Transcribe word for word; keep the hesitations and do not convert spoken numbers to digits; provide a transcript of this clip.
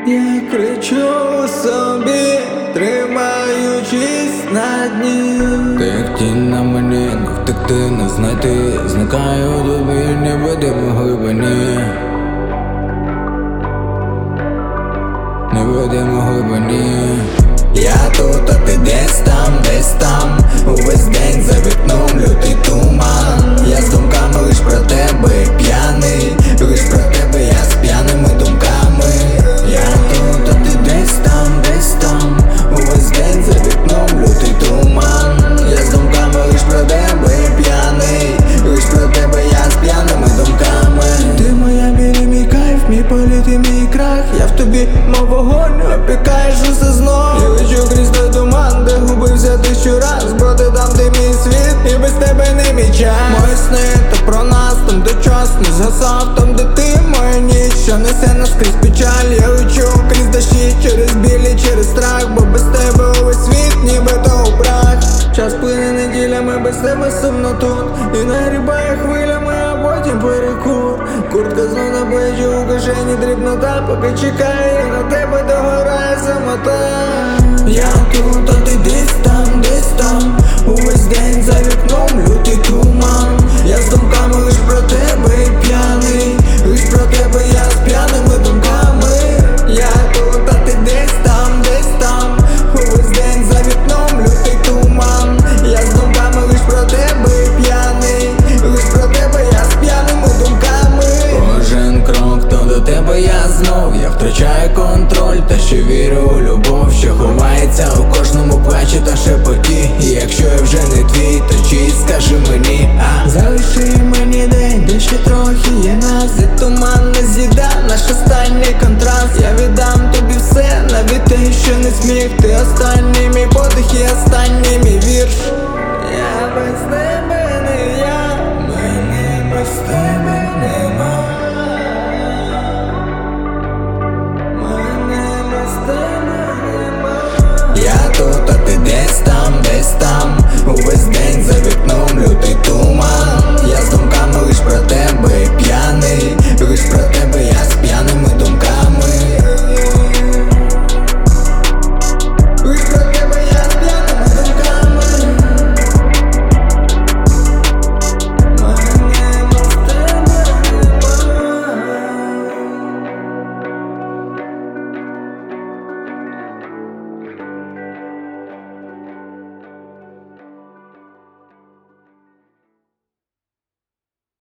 Я кричу собі, тримаючись на дні. Ти як тінь на мені, не втекти, не знайти. Зникаю у тобі, невидимо глибині. Невидимо глибині. Я тут, а ти десь там, десь там. Увесь день за вікном лютий туман. Я з думками лиш про тебе п'яний. Лиш про тебе я з п'яними думками. Я тут, а ти десь там, десь там. Увесь день за вікном лютий туман. Я з думками лиш про тебе п'яний. Лиш про тебе я з п'яними думками. Ти моя білі, мій кайф, мій політ і мій крах. Я в тобі, мов вогонь, опікаєш усе знов. Я лечу крізь той туман, де губився тисячу раз. Бо ти там, де мій світ, і без тебе не мій час. Мої сни, то про нас, там де час не згасав. Там де ти, моя ніч, що несе нас крізь печаль. Я лечу крізь дощі, через білі, через страх. Бо без тебе увесь світ, ніби то у прах. Час плине неділями, без тебе сумно тут. І нагрібає хвилями, а потім перекур. Куртка знов на плечі, у кишені дрібнота. Поки чекає, на тебе догорає самота. Я тут, а ти десь там, десь там. Увесь день за вікном лютий туман. Я з думками лиш про тебе п'яний. Лиш про тебе я з п'яними думками. Я тут, а ти десь там, десь там. Увесь день за вікном лютий туман. Я з думками лиш про тебе п'яний. Лиш про тебе я з п'яними думками. Кожен крок, то до тебе я знов. Я втрачаю контроль, та ще вірю у любов, що ховається у кожному плачі та шепоті.